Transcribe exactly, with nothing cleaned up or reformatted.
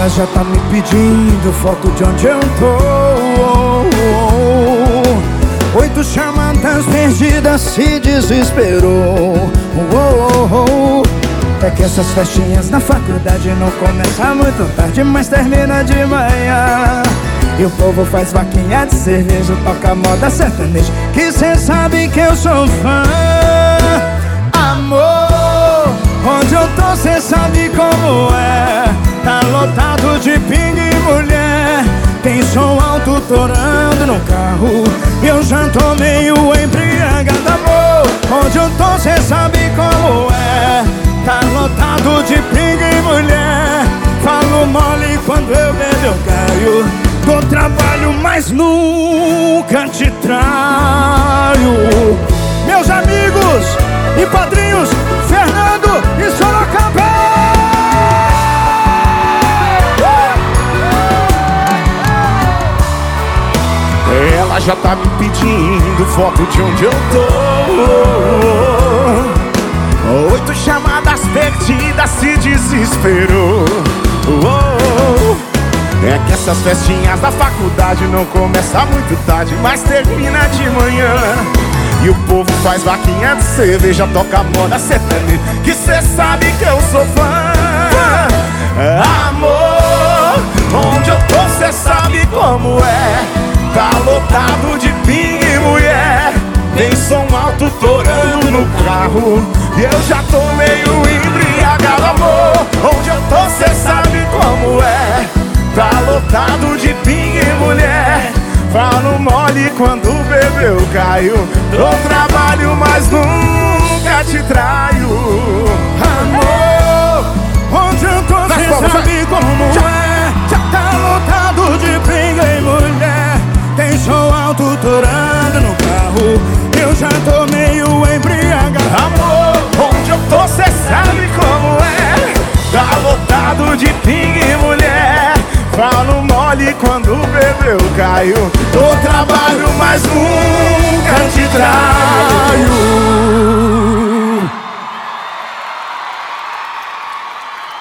Ela já tá me pedindo foto de onde eu tô. Oito chamadas perdidas, se desesperou. É que essas festinhas na faculdade não começam muito tarde, mas termina de manhã. E o povo faz vaquinha de cerveja, toca moda sertaneja, que cê sabe que eu sou fã. Amor, onde eu tô cê sabe como é. Tá lotado de pingue e mulher, tem som alto torando no carro, e eu já tô meio embriagado. Amor, onde eu tô cê sabe como é. Tá lotado de pingue e mulher, falo mole quando eu bebo eu caio. Dou trabalho, mas nunca te traio. Meus amigos e padrinhos, Fernando e Sorocaba. Ela já tá me pedindo foto de onde eu tô. Oito chamadas perdidas, se desesperou. É que essas festinhas da faculdade não começam muito tarde, mas termina de manhã. E o povo faz vaquinha de cerveja, toca moda sertaneja, que cê sabe que eu sou fã. Amor, onde eu tô cê sabe como é. Tá lotado de pingue e mulher, tem som alto torando no carro, e eu já tô meio embriagado. Amor, onde eu tô cê sabe como é. Tá lotado de pingue e mulher, falo mole quando bebo eu caio. Dou trabalho, mas nunca te traio. Amor, onde eu tô cê sabe como é. Tá lotado de pingue e mulher, tem som alto torando no carro, eu já tô meio embriagado. Amor, onde eu tô cê sabe como é. Tá lotado de pingue e mulher, falo mole quando bebo eu caio. Dou trabalho, mas nunca te traio.